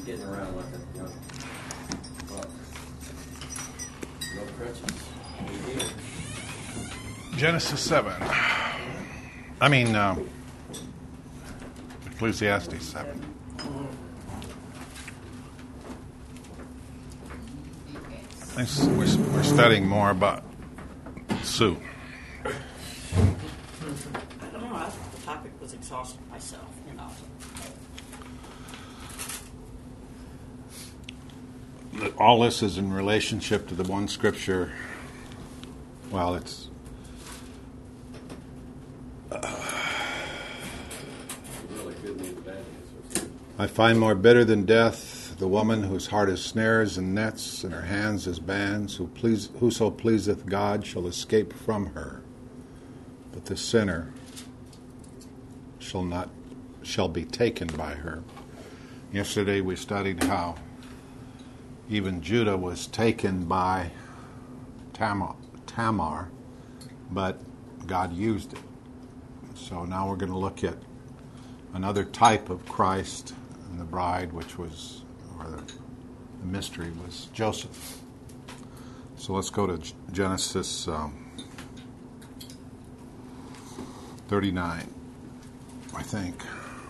getting around like a young buck. No crutches. We're here. Genesis 7. Ecclesiastes 7. We're studying more about Sue. I don't know. I thought the topic was exhausting myself, All this is in relationship to the one scripture. Well, it's Really good news, bad news. I find more bitter than death the woman whose heart is snares and nets, and her hands as bands. Whoso pleaseth God shall escape from her, but the sinner shall be taken by her. Yesterday we studied how even Judah was taken by Tamar, but God used it. So now we're going to look at another type of Christ and the bride, which was, or the mystery was Joseph. So let's go to Genesis 39, I think.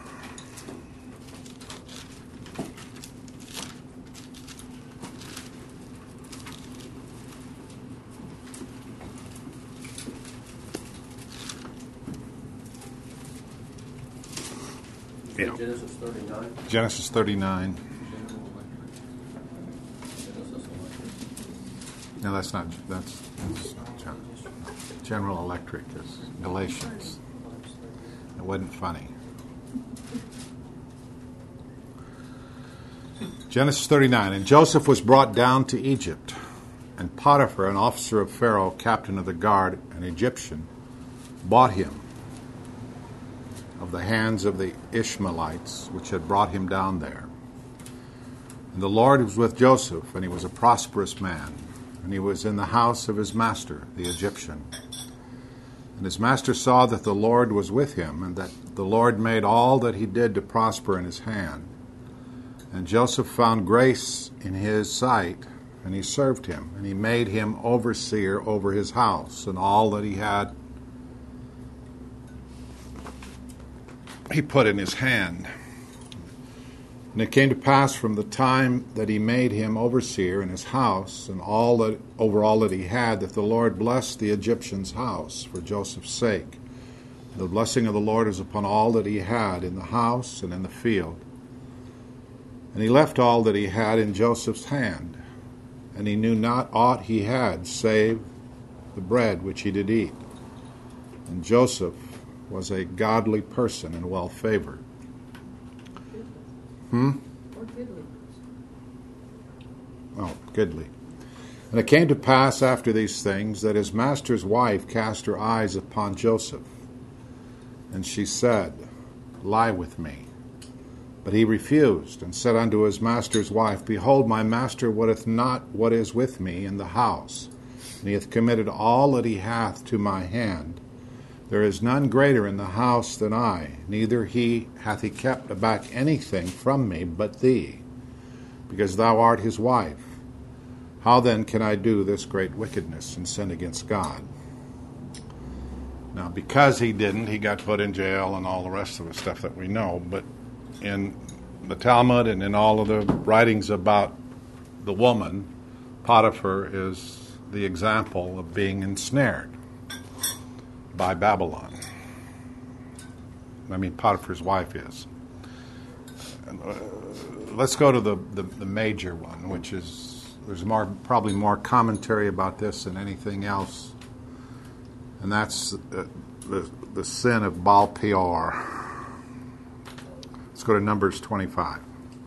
Yeah. Genesis 39. Genesis 39. No, that's General Electric is Galatians. It wasn't funny. Genesis 39. And Joseph was brought down to Egypt, and Potiphar, an officer of Pharaoh, captain of the guard, an Egyptian, bought him of the hands of the Ishmaelites, which had brought him down there. And the Lord was with Joseph, and he was a prosperous man, and he was in the house of his master, the Egyptian. And his master saw that the Lord was with him, and that the Lord made all that he did to prosper in his hand. And Joseph found grace in his sight, and he served him, and he made him overseer over his house, and all that he had he put in his hand. And it came to pass from the time that he made him overseer in his house and over all that he had, that the Lord blessed the Egyptian's house for Joseph's sake. The blessing of the Lord was upon all that he had in the house and in the field. And he left all that he had in Joseph's hand, and he knew not aught he had, save the bread which he did eat. And Joseph was a godly person and well favored. Oh, goodly. And it came to pass after these things that his master's wife cast her eyes upon Joseph, and she said, Lie with me. But he refused, and said unto his master's wife, Behold, my master wotteth not what is with me in the house, and he hath committed all that he hath to my hand. There is none greater in the house than I, neither hath he kept back anything from me but thee, because thou art his wife. How then can I do this great wickedness and sin against God? Now, because he didn't, he got put in jail and all the rest of the stuff that we know. But in the Talmud and in all of the writings about the woman, Potiphar is the example of being ensnared by Babylon. Potiphar's wife is. Let's go to the major one, which is, there's probably more commentary about this than anything else, and that's the sin of Baal Peor. Let's go to Numbers 25.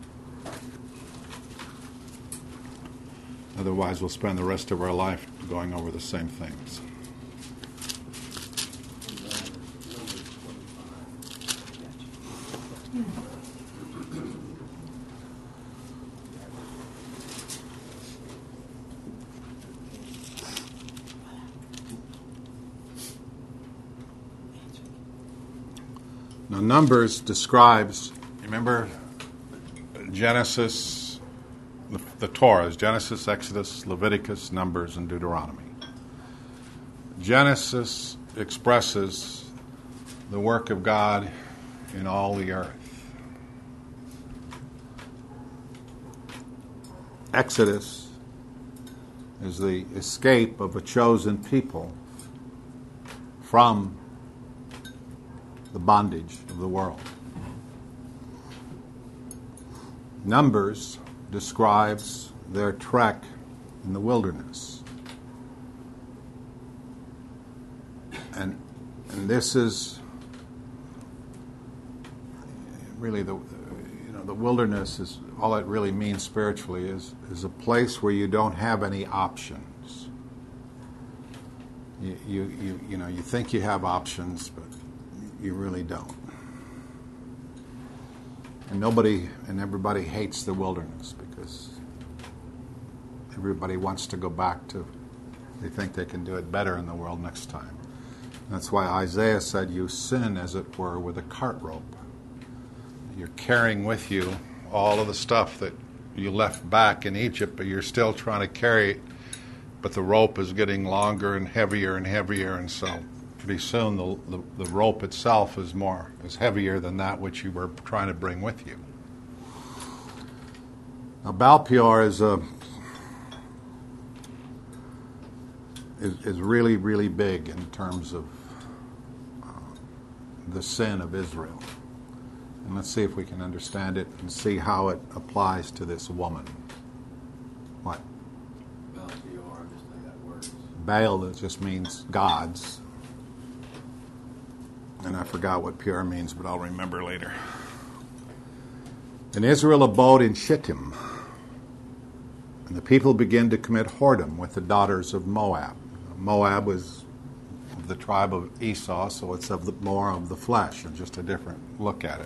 Otherwise, we'll spend the rest of our life going over the same things. Now, Numbers describes, remember, Genesis, the Torah is Genesis, Exodus, Leviticus, Numbers, and Deuteronomy. Genesis expresses the work of God in all the earth. Exodus is the escape of a chosen people from the bondage of the world. Numbers describes their trek in the wilderness. And this is really the wilderness is all it really means spiritually is a place where you don't have any options. You think you have options, but you really don't. And everybody hates the wilderness because everybody wants to go back to, they think they can do it better in the world next time. That's why Isaiah said, you sin, as it were, with a cart rope. You're carrying with you all of the stuff that you left back in Egypt, but you're still trying to carry it, but the rope is getting longer and heavier, and so pretty soon the rope itself is heavier than that which you were trying to bring with you. Now Baal Peor is really, really big in terms of the sin of Israel. And let's see if we can understand it and see how it applies to this woman. What? Baal Peor, just like that word. Baal just means gods. And I forgot what Peor means, but I'll remember later. And Israel abode in Shittim. And the people began to commit whoredom with the daughters of Moab. Moab was of the tribe of Esau, so it's more of the flesh, and just a different look at it.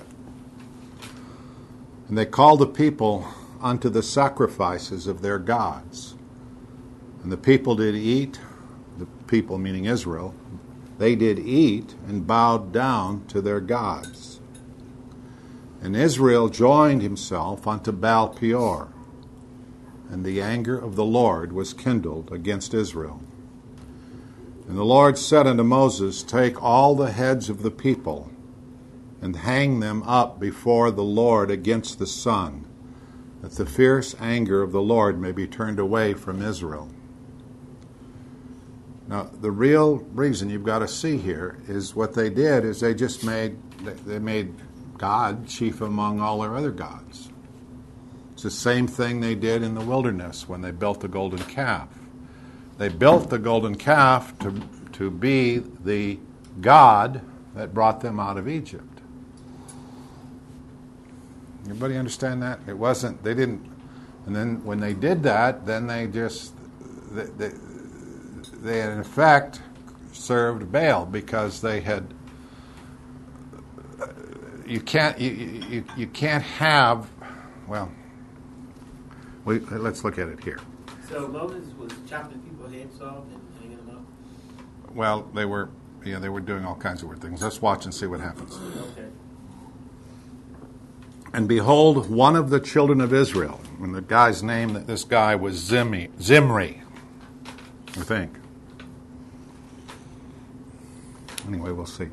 And they called the people unto the sacrifices of their gods. And the people did eat, the people meaning Israel, they did eat and bowed down to their gods. And Israel joined himself unto Baal Peor, and the anger of the Lord was kindled against Israel. And the Lord said unto Moses, take all the heads of the people, and hang them up before the Lord against the sun, that the fierce anger of the Lord may be turned away from Israel. Now, the real reason you've got to see here is what they did is they made God chief among all their other gods. It's the same thing they did in the wilderness when they built the golden calf. They built the golden calf to be the God that brought them out of Egypt. Everybody understand that? It wasn't, they didn't, and then when they did that, then they in effect served Baal because they had, you can't have, well, let's look at it here. So Moses was chopping people's heads off and hanging them up? Well, they were doing all kinds of weird things. Let's watch and see what happens. Okay. And behold, one of the children of Israel, and the guy's name, that this guy was Zimri, I think. Anyway, we'll see.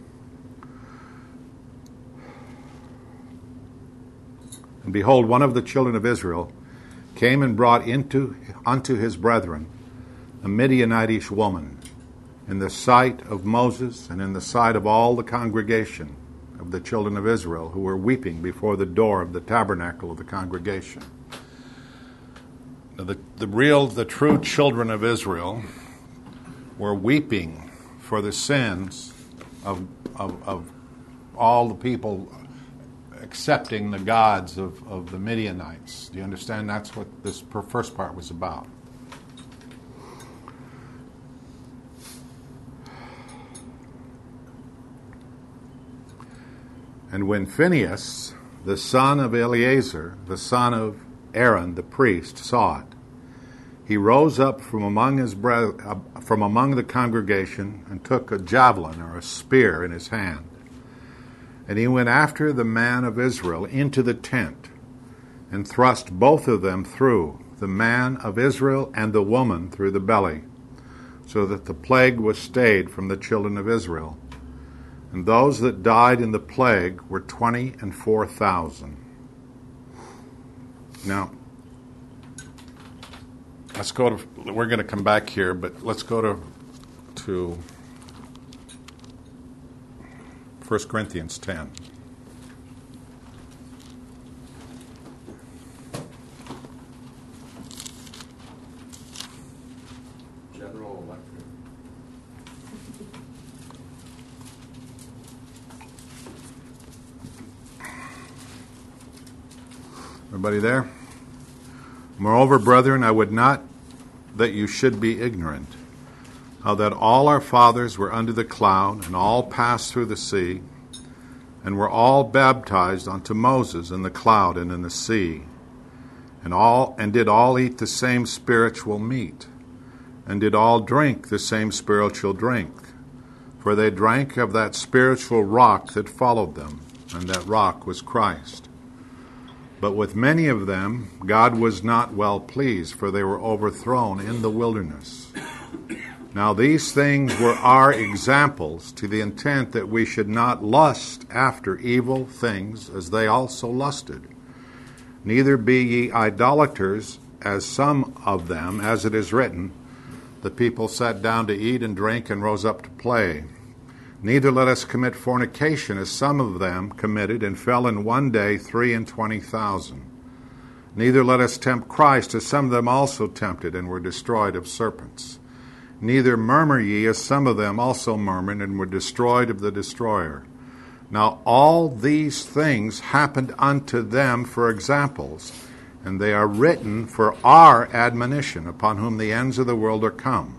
And behold, one of the children of Israel came and brought unto his brethren a Midianitish woman in the sight of Moses and in the sight of all the congregation of the children of Israel, who were weeping before the door of the tabernacle of the congregation. Now, the true children of Israel were weeping for the sins of all the people accepting the gods of the Midianites. Do you understand? That's what this first part was about. And when Phinehas, the son of Eleazar, the son of Aaron, the priest, saw it, he rose up from among the congregation and took a javelin or a spear in his hand. And he went after the man of Israel into the tent and thrust both of them through, the man of Israel and the woman through the belly, so that the plague was stayed from the children of Israel. And those that died in the plague were 24,000. Now, let's go to, we're going to come back here, but let's go to 1 Corinthians 10. General Electric. Everybody there? Moreover, brethren, I would not that you should be ignorant, how that all our fathers were under the cloud, and all passed through the sea, and were all baptized unto Moses in the cloud and in the sea, and did all eat the same spiritual meat, and did all drink the same spiritual drink. For they drank of that spiritual rock that followed them, and that rock was Christ. But with many of them God was not well pleased, for they were overthrown in the wilderness. Now these things were our examples, to the intent that we should not lust after evil things, as they also lusted. Neither be ye idolaters, as some of them, as it is written, the people sat down to eat and drink and rose up to play. Neither let us commit fornication, as some of them committed, and fell in one day 23,000. Neither let us tempt Christ, as some of them also tempted, and were destroyed of serpents. Neither murmur ye, as some of them also murmured, and were destroyed of the destroyer. Now all these things happened unto them for examples, and they are written for our admonition, upon whom the ends of the world are come.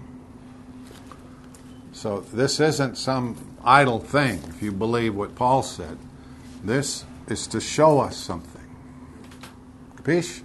So this isn't some idle thing, if you believe what Paul said. This is to show us something. Capiche?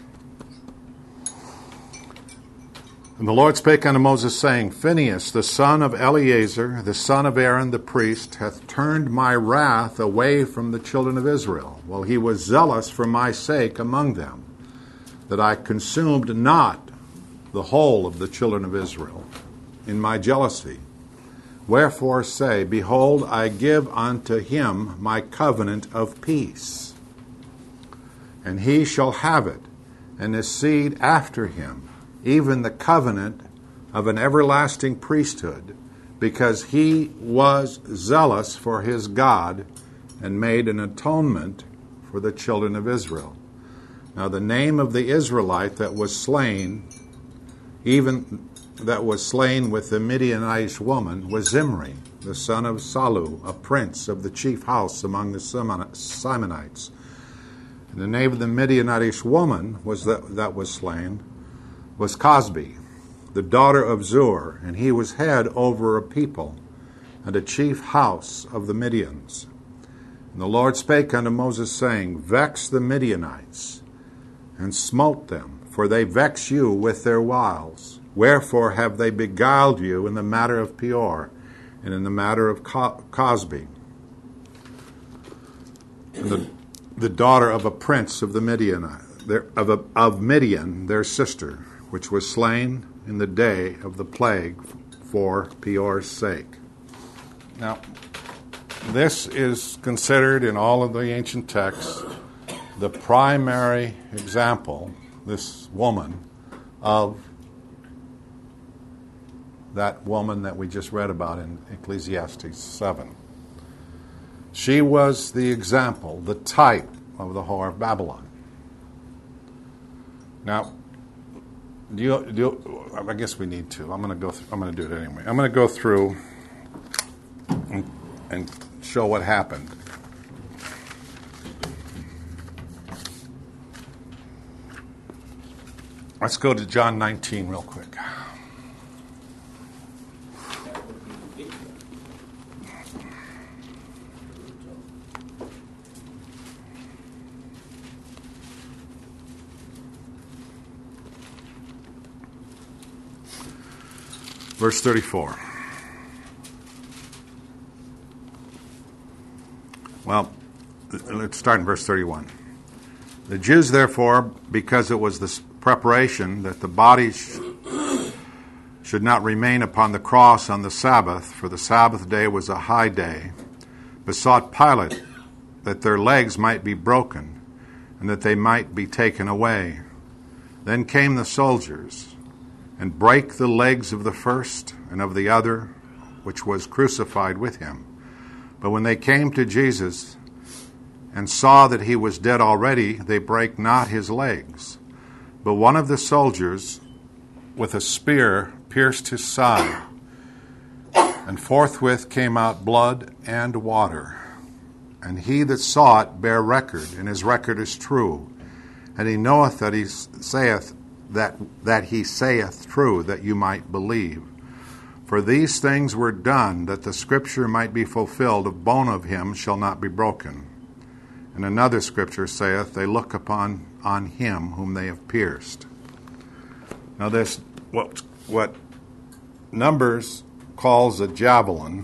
And the Lord spake unto Moses, saying, Phinehas, the son of Eleazar, the son of Aaron the priest, hath turned my wrath away from the children of Israel, while he was zealous for my sake among them, that I consumed not the whole of the children of Israel in my jealousy. Wherefore say, Behold, I give unto him my covenant of peace, and he shall have it, and his seed after him, even the covenant of an everlasting priesthood, because he was zealous for his God, and made an atonement for the children of Israel. Now the name of the Israelite that was slain, even that was slain with the Midianitish woman, was Zimri, the son of Salu, a prince of the chief house among the Simonites. And the name of the Midianitish woman that was slain was Cosbi, the daughter of Zur, and he was head over a people, and a chief house of the Midians. And the Lord spake unto Moses, saying, Vex the Midianites, and smote them, for they vex you with their wiles. Wherefore have they beguiled you in the matter of Peor, and in the matter of Cosbi, and the daughter of a prince of the of Midian, their sister, which was slain in the day of the plague for Peor's sake. Now, this is considered in all of the ancient texts the primary example, this woman, of that woman that we just read about in Ecclesiastes 7. She was the example, the type of the whore of Babylon. Now, I guess we need to. I'm going to do it anyway. I'm going to go through and show what happened. Let's go to John 19 real quick. Verse 34. Well, let's start in verse 31. The Jews, therefore, because it was the preparation that the bodies should not remain upon the cross on the Sabbath, for the Sabbath day was a high day, besought Pilate that their legs might be broken, and that they might be taken away. Then came the soldiers, and brake the legs of the first and of the other, which was crucified with him. But when they came to Jesus and saw that he was dead already, they brake not his legs. But one of the soldiers with a spear pierced his side, and forthwith came out blood and water. And he that saw it bare record, and his record is true. And he knoweth that he saith that he saith true, that you might believe. For these things were done, that the scripture might be fulfilled, a bone of him shall not be broken. And another scripture saith, they look on him whom they have pierced. Now this, what Numbers calls a javelin,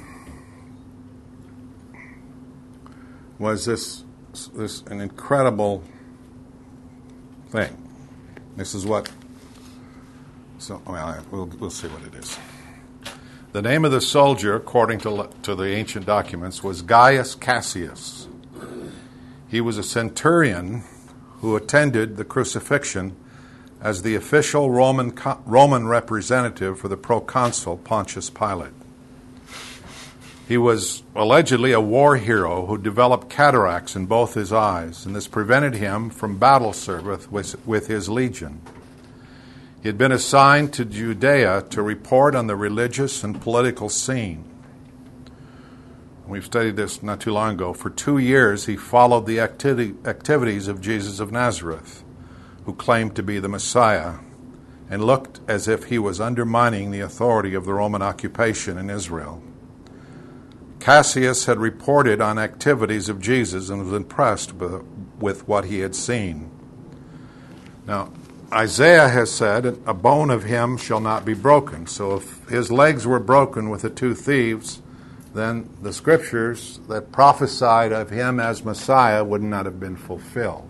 was this an incredible thing. This is what. So we'll see what it is. The name of the soldier, according to the ancient documents, was Gaius Cassius. He was a centurion who attended the crucifixion as the official Roman representative for the proconsul Pontius Pilate. He was allegedly a war hero who developed cataracts in both his eyes, and this prevented him from battle service with his legion. He had been assigned to Judea to report on the religious and political scene. We've studied this not too long ago. For 2 years, he followed the activities of Jesus of Nazareth, who claimed to be the Messiah, and looked as if he was undermining the authority of the Roman occupation in Israel. Cassius had reported on activities of Jesus and was impressed with what he had seen. Now, Isaiah has said, a bone of him shall not be broken. So if his legs were broken with the 2 thieves, then the scriptures that prophesied of him as Messiah would not have been fulfilled.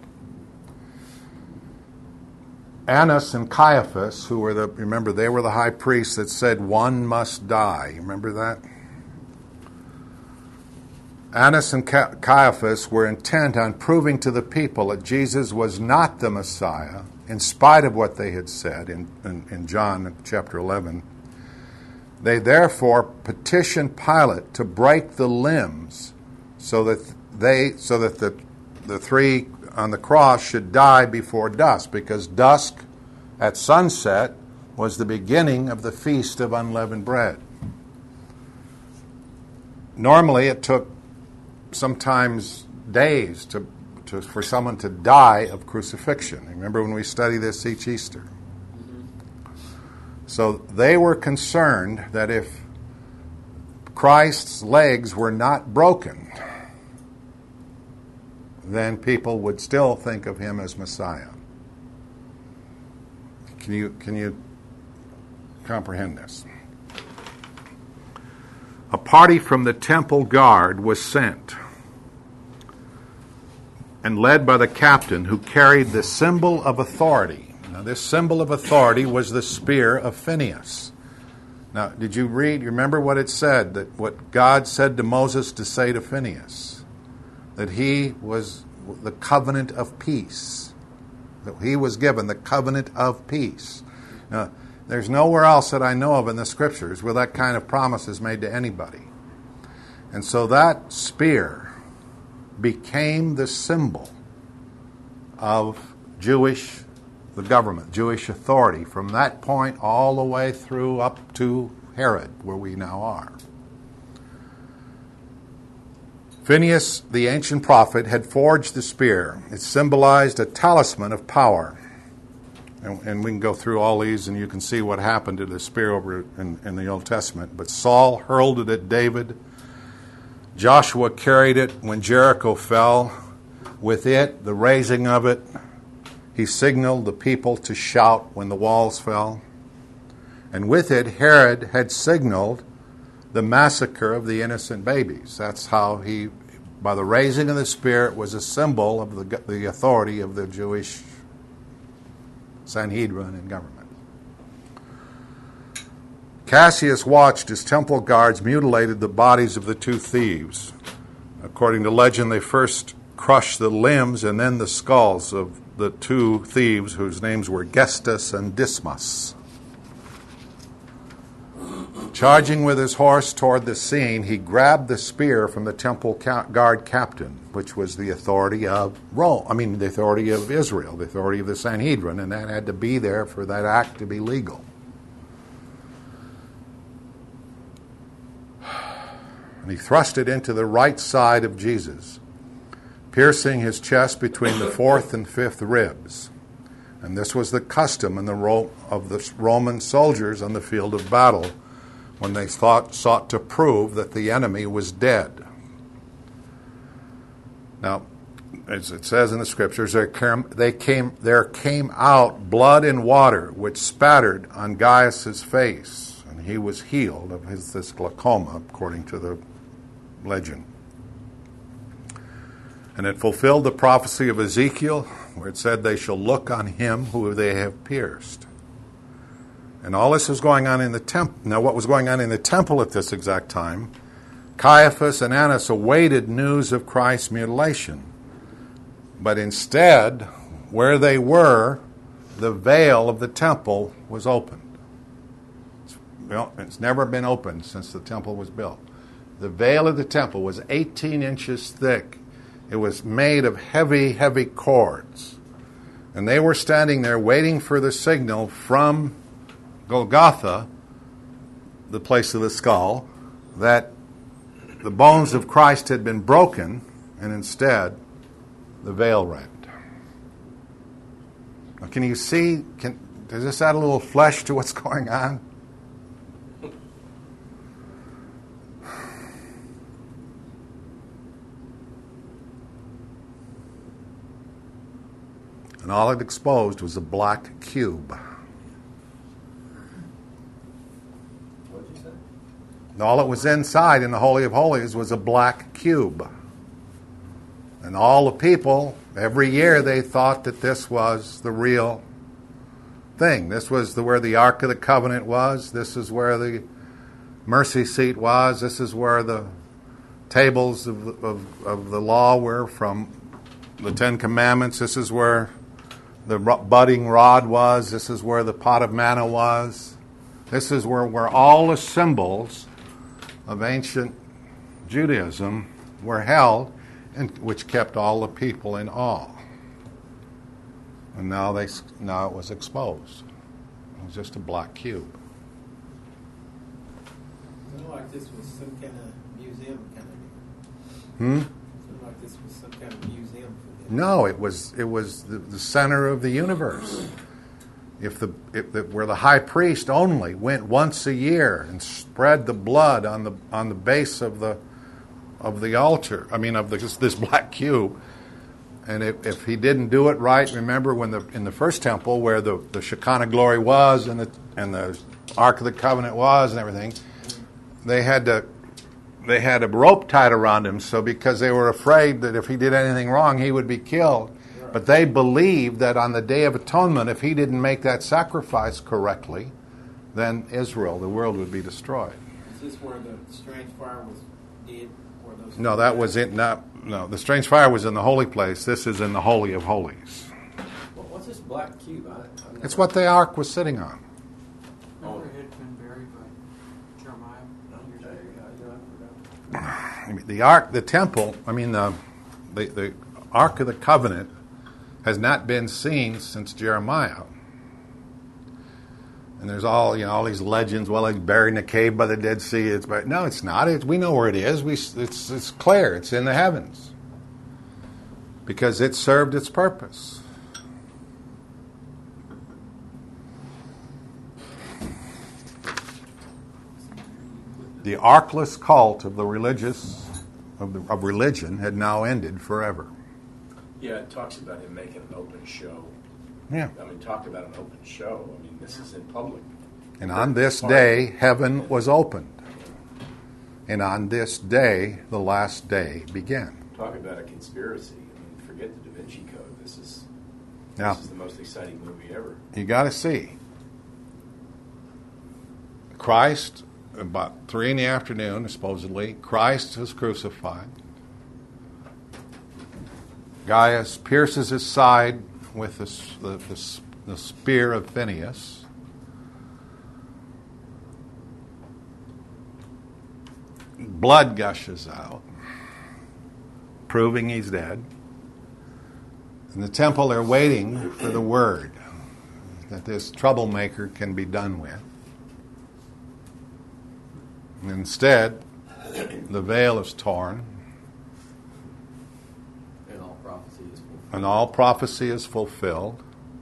Annas and Caiaphas, who were remember, they were the high priests that said one must die. You remember that? Annas and Caiaphas were intent on proving to the people that Jesus was not the Messiah, in spite of what they had said in John chapter 11. They therefore petitioned Pilate to break the limbs so that the 3 on the cross should die before dusk, because dusk at sunset was the beginning of the Feast of Unleavened Bread. Normally it took sometimes days for someone to die of crucifixion. Remember when we study this each Easter? So they were concerned that if Christ's legs were not broken, then people would still think of him as Messiah. Can you comprehend this? A party from the temple guard was sent and led by the captain, who carried the symbol of authority. Now, this symbol of authority was the spear of Phineas. Now, did you remember what it said, that what God said to Moses to say to Phineas? That he was the covenant of peace. That he was given the covenant of peace. Now, there's nowhere else that I know of in the scriptures where that kind of promise is made to anybody. And so that spear became the symbol of the government, Jewish authority, from that point all the way through up to Herod, where we now are. Phineas, the ancient prophet, had forged the spear. It symbolized a talisman of power. And we can go through all these and you can see what happened to the spear over in the Old Testament. But Saul hurled it at David. Joshua carried it when Jericho fell. With it, the raising of it, he signaled the people to shout when the walls fell. And with it, Herod had signaled the massacre of the innocent babies. That's how he by the raising of the spear, it was a symbol of the authority of the Jewish Sanhedrin and government. Cassius watched as temple guards mutilated the bodies of the two thieves. According to legend, they first crushed the limbs and then the skulls of the two thieves whose names were Gestas and Dismas. Charging with his horse toward the scene, he grabbed the spear from the temple guard captain, which was the authority of Rome. The authority of Israel, the authority of the Sanhedrin, and that had to be there for that act to be legal. And he thrust it into the right side of Jesus, piercing his chest between the fourth and fifth ribs. And this was the custom of the Roman soldiers on the field of battle when they sought to prove that the enemy was dead. Now, as it says in the Scriptures, there came out blood and water, which spattered on Gaius's face, and he was healed of this glaucoma, according to the legend. And it fulfilled the prophecy of Ezekiel, where it said, "They shall look on him who they have pierced." And all this was going on in the temple. Now, what was going on in the temple at this exact time? Caiaphas and Annas awaited news of Christ's mutilation. But instead, where they were, the veil of the temple was opened. It's never been opened since the temple was built. The veil of the temple was 18 inches thick. It was made of heavy, heavy cords. And they were standing there waiting for the signal from Golgotha, the place of the skull, that the bones of Christ had been broken, and instead the veil rent. Now, can you see, does this add a little flesh to what's going on? And all it exposed was a black cube. What'd you say? And all that was inside in the Holy of Holies was a black cube. And all the people, every year, they thought that this was the real thing. This was where the Ark of the Covenant was. This is where the mercy seat was. This is where the tables of the law were from the Ten Commandments. This is where the budding rod was. This is where the pot of manna was. This is where all the symbols of ancient Judaism were held, and which kept all the people in awe. And now it was exposed. It was just a black cube. It looked like this was some kind of museum kind of Hmm? It looked like this was some kind of museum for them. No, it was the center of the universe. Where the high priest only went once a year and spread the blood on the base of the altar. This black cube. And if he didn't do it right, remember in the first temple where the Shekinah glory was and the Ark of the Covenant was and everything, they had a rope tied around him, so because they were afraid that if he did anything wrong, he would be killed. But they believed that on the Day of Atonement, if he didn't make that sacrifice correctly, then Israel, the world, would be destroyed. Is this where the strange fire was did? Where those No, that was it. No, the strange fire was in the holy place. This is in the Holy of Holies. What's this black cube? It's what the ark was sitting on. Remember it had been buried by Jeremiah? The ark, the temple, the Ark of the Covenant has not been seen since Jeremiah. And there's all these legends. Well, it's buried in a cave by the Dead Sea. No, it's not. We know where it is. It's clear. It's in the heavens because it served its purpose. The arkless cult of religion had now ended forever. Yeah, it talks about him making an open show. Yeah. Talk about an open show. This is in public. And on this day, heaven was opened. And on this day, the last day began. Talk about a conspiracy. I mean, forget the Da Vinci Code. This is the most exciting movie ever. You got to see. Christ, about 3 in the afternoon, supposedly, Christ was crucified. Gaius pierces his side with the spear of Phineas. Blood gushes out, proving he's dead. In the temple, they're waiting for the word that this troublemaker can be done with. Instead, the veil is torn, And all prophecy is fulfilled. and all prophecy is fulfilled.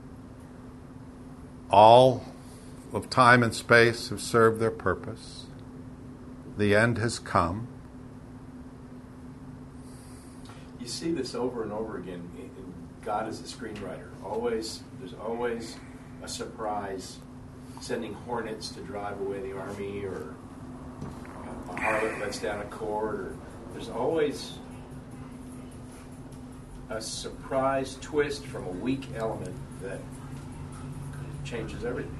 All of time and space have served their purpose. The end has come. You see this over and over again. God is a screenwriter. There's always a surprise, sending hornets to drive away the army, or a harlot lets down a cord, or there's always a surprise twist from a weak element that changes everything.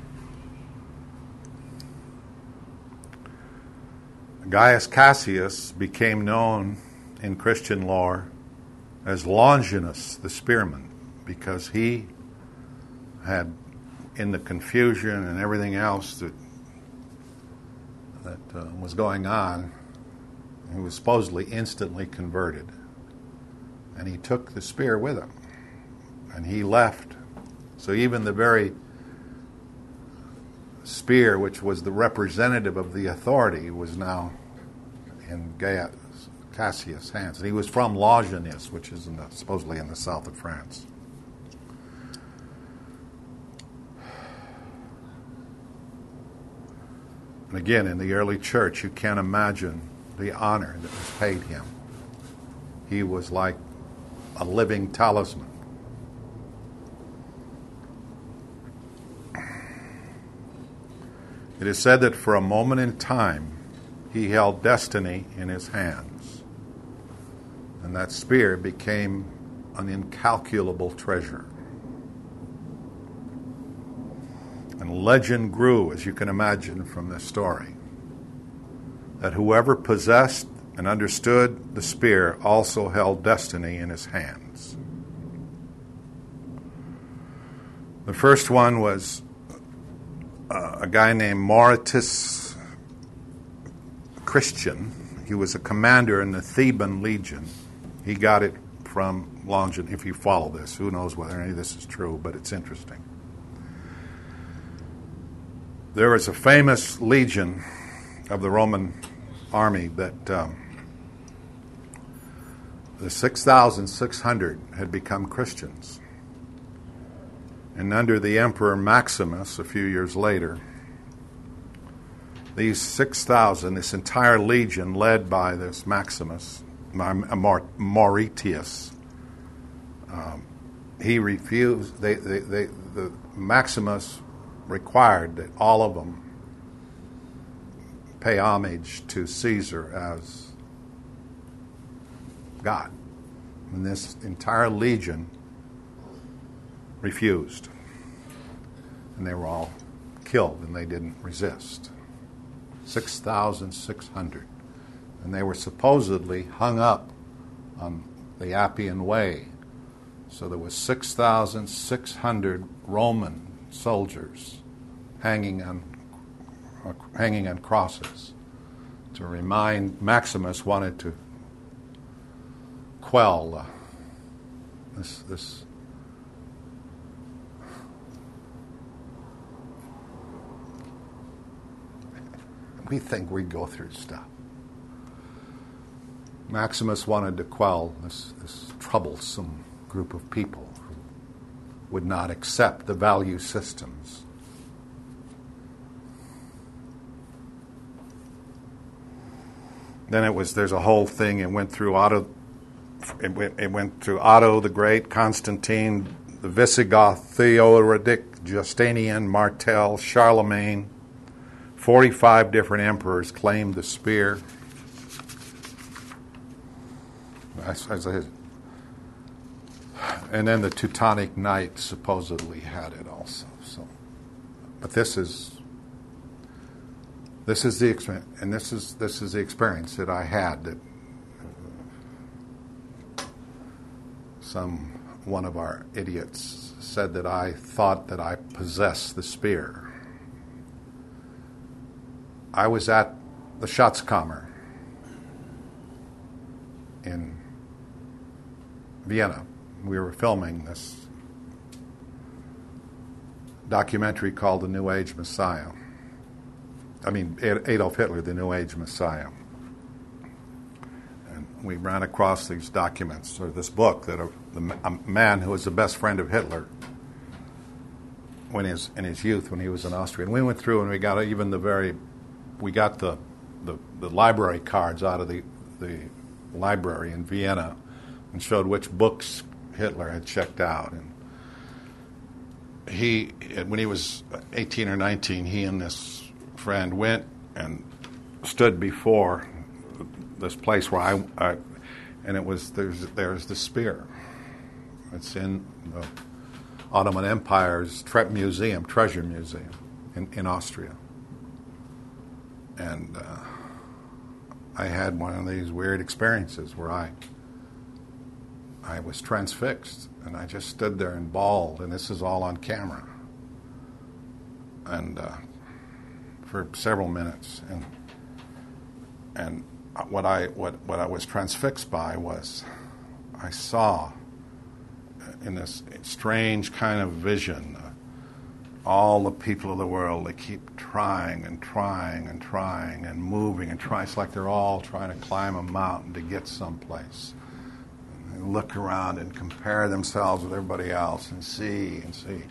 Gaius Cassius became known in Christian lore as Longinus the spearman, because he had, in the confusion and everything else that was going on, he was supposedly instantly converted. And he took the spear with him. And he left. So even the very spear, which was the representative of the authority, was now in Gaius Cassius' hands. And he was from Longinus, which is supposedly in the south of France. And again, in the early church, you can't imagine the honor that was paid him. He was like a living talisman. It is said that for a moment in time, he held destiny in his hands. And that spear became an incalculable treasure. And legend grew, as you can imagine from this story, that whoever possessed and understood the spear also held destiny in his hands. The first one was a guy named Mauritius Christian. He was a commander in the Theban legion. He got it from Longinus. If you follow this, who knows whether any of this is true, but it's interesting. There was a famous legion of the Roman army that the 6,600 had become Christians. And under the Emperor Maximus, a few years later, these 6,000, this entire legion led by this Maximus, Mauritius, he refused. The Maximus required that all of them pay homage to Caesar as God. And this entire legion refused. And they were all killed, and they didn't resist. 6,600. And they were supposedly hung up on the Appian Way. So there was 6,600 Roman soldiers hanging on crosses to remind Maximus wanted to quell this we think we go through stuff. Maximus wanted to quell this troublesome group of people who would not accept the value systems. Then there's a whole thing. It went through Otto the Great, Constantine, the Visigoth, Theodoric, Justinian, Martel, Charlemagne. 45 different emperors claimed the spear. And then the Teutonic Knight supposedly had it also. So, but this is the experience, and this is the experience that I had. That one of our idiots said that I thought that I possessed the spear. I was at the Schatzkammer in Vienna. We were filming this documentary called The New Age Messiah. Adolf Hitler, The New Age Messiah. And we ran across these documents, or this book, that a man who was the best friend of Hitler in his youth when he was in Austria. And we went through and we got the library cards out of the library in Vienna and showed which books Hitler had checked out. And when he was 18 or 19, he and this friend went and stood before this place where there's the spear. It's in the Ottoman Empire's treasure museum in Austria. And I had one of these weird experiences where I was transfixed, and I just stood there and bawled, and this is all on camera. And for several minutes, and what I was transfixed by was I saw in this strange kind of vision all the people of the world. They keep trying and trying and trying and moving and trying. It's like they're all trying to climb a mountain to get someplace. And they look around and compare themselves with everybody else and see and see.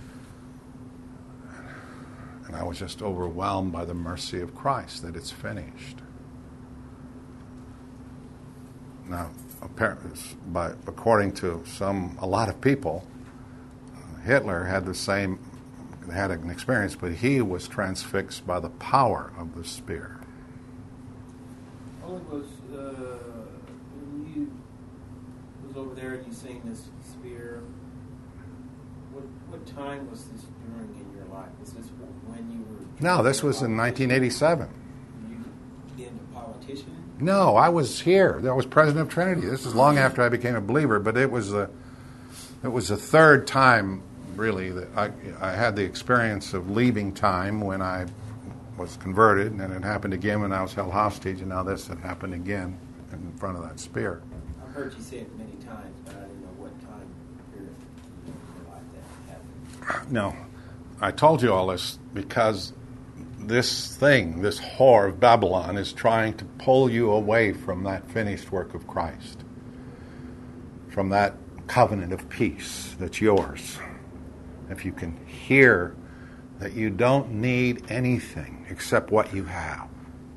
And I was just overwhelmed by the mercy of Christ, that it's finished. Now, according to a lot of people, Hitler had an experience, but he was transfixed by the power of the spear. Well, it was when you was over there and you seen this spear. What time was this during in your life? Was this when you were? No, this was in 1987. You been a politician? No, I was here. I was president of Trinity. This is long after I became a believer, but it was the third time, really, that I had the experience of leaving time when I was converted, and it happened again when I was held hostage, and now this had happened again in front of that spear. I've heard you say it many times, but I didn't know what time period in your life that happened. No, I told you all this because this whore of Babylon is trying to pull you away from that finished work of Christ, from that covenant of peace that's yours. If you can hear that you don't need anything except what you have.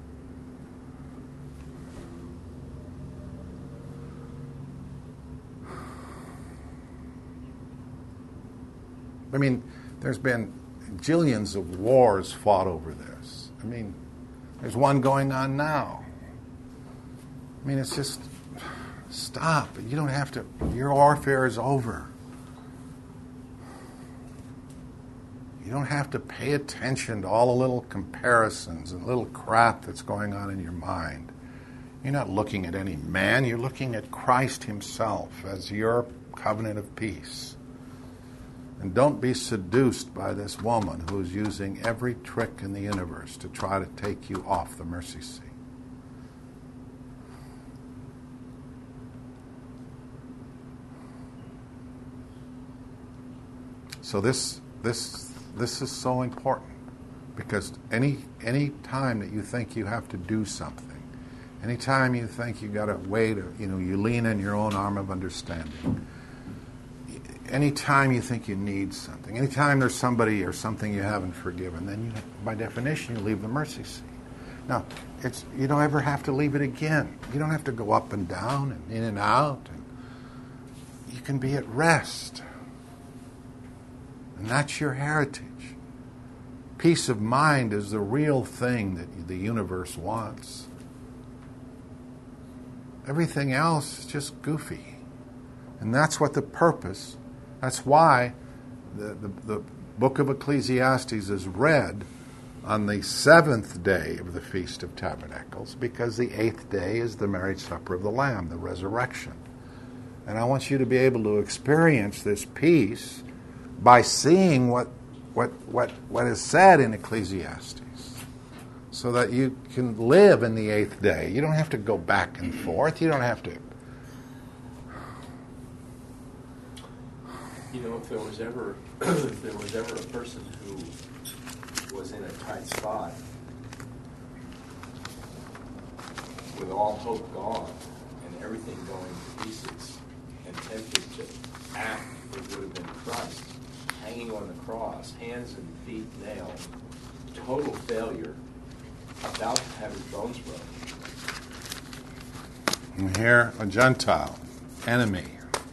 I mean, there's been jillions of wars fought over this. I mean, there's one going on now. I mean, it's just, stop. You don't have to, your warfare is over. You don't have to pay attention to all the little comparisons and little crap that's going on in your mind. You're not looking at any man. You're looking at Christ himself as your covenant of peace. And don't be seduced by this woman who's using every trick in the universe to try to take you off the mercy seat. So this is so important, because any time that you think you have to do something, any time you think you got to wait, you lean on your own arm of understanding. Anytime you think you need something, anytime there's somebody or something you haven't forgiven, then by definition, you leave the mercy seat. Now, you don't ever have to leave it again. You don't have to go up and down and in and out. And you can be at rest. And that's your heritage. Peace of mind is the real thing that the universe wants. Everything else is just goofy. And that's what the purpose, that's why the book of Ecclesiastes is read on the 7th day of the Feast of Tabernacles, because the 8th day is the marriage supper of the Lamb, the resurrection. And I want you to be able to experience this peace by seeing what is said in Ecclesiastes, so that you can live in the 8th day. You don't have to go back and forth. You don't have to. You know, if there was ever a person who was in a tight spot with all hope gone and everything going to pieces and tempted to act, it would have been Christ, hanging on the cross, hands and feet nailed, total failure, about to have his bones broken. And here, a Gentile, enemy.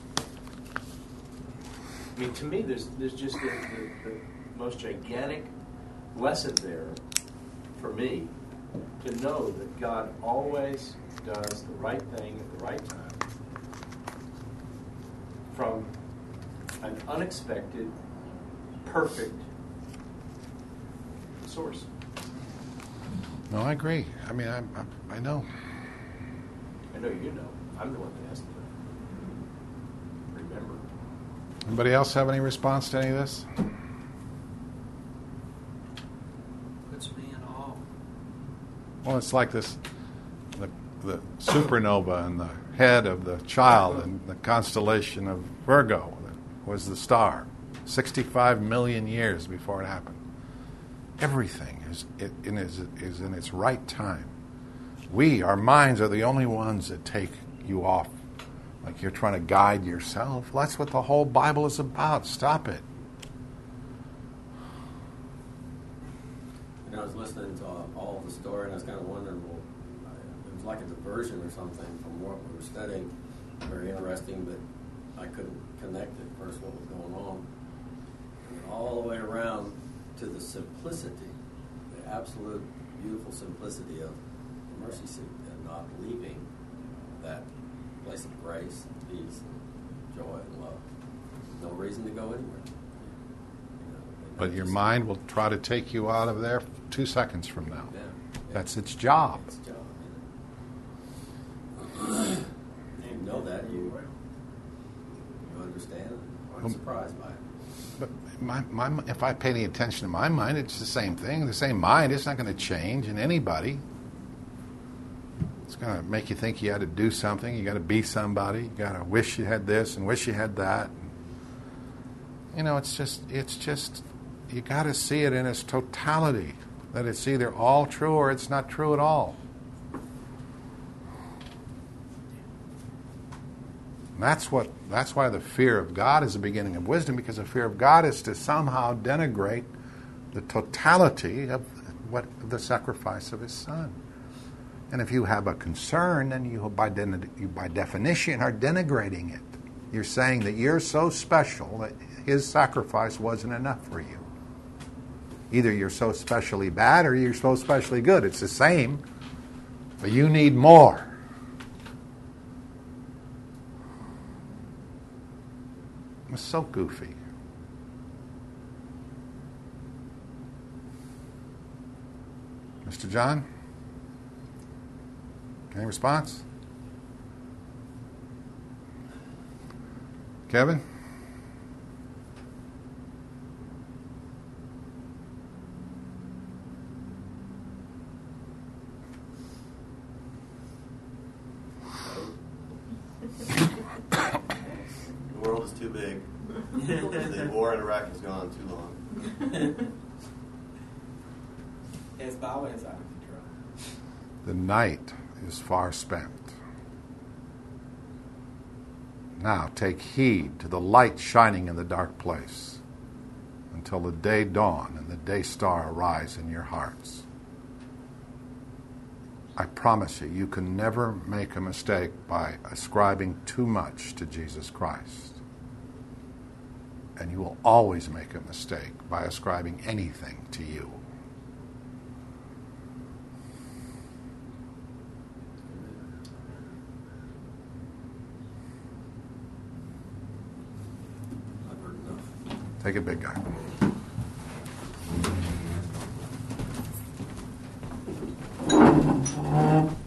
I mean, to me, there's just the most gigantic lesson there for me, to know that God always does the right thing at the right time from an unexpected, perfect source. No, I agree. I mean, I know. I know you know. I'm the one that has to remember. Anybody else have any response to any of this? Puts me in awe. Well, it's like this, the supernova in the head of the child in the constellation of Virgo that was the star, 65 million years before it happened. Everything is in its right time. Our minds are the only ones that take you off, like you're trying to guide yourself. That's what the whole Bible is about. Stop it. I was listening to all of the story, and I was kind of wondering, well, it was like a diversion or something from what we were studying. Very interesting, but I couldn't connect at first what was going on. And then all the way around to the simplicity, the absolute beautiful simplicity of the mercy seat, and not leaving that place of grace and peace and joy and love. No reason to go anywhere. But your mind will try to take you out of there 2 seconds from now. Yeah. That's its job. It's a job. You know that. You understand. I'm surprised by it. But if I pay any attention to my mind, it's the same thing. The same mind. It's not going to change in anybody. It's going to make you think you got to do something. You got to be somebody. You got to wish you had this and wish you had that. You know, it's just. You got to see it in its totality. That it's either all true or it's not true at all. That's why the fear of God is the beginning of wisdom, because the fear of God is to somehow denigrate the totality of the sacrifice of His Son. And if you have a concern, then you by definition are denigrating it. You're saying that you're so special that His sacrifice wasn't enough for you. Either you're so specially bad or you're so specially good. It's the same, but you need more. It's so goofy. Mr. John? Any response? Kevin? The world is too big. The war in Iraq has gone on too long. Hezbollah is out of control. The night is far spent. Now take heed to the light shining in the dark place until the day dawn and the day star arise in your hearts. I promise you, you can never make a mistake by ascribing too much to Jesus Christ. And you will always make a mistake by ascribing anything to you. Take it, big guy.